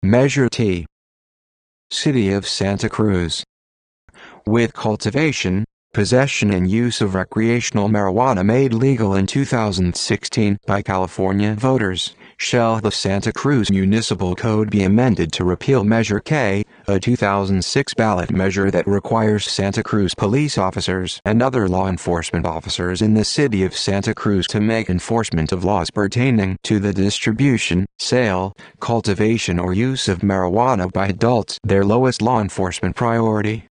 Measure T. City of Santa Cruz. With cultivation, possession and use of recreational marijuana made legal in 2016 by California voters, shall the Santa Cruz Municipal Code be amended to repeal Measure K, a 2006 ballot measure that requires Santa Cruz police officers and other law enforcement officers in the city of Santa Cruz to make enforcement of laws pertaining to the distribution, sale, cultivation or use of marijuana by adults their lowest law enforcement priority.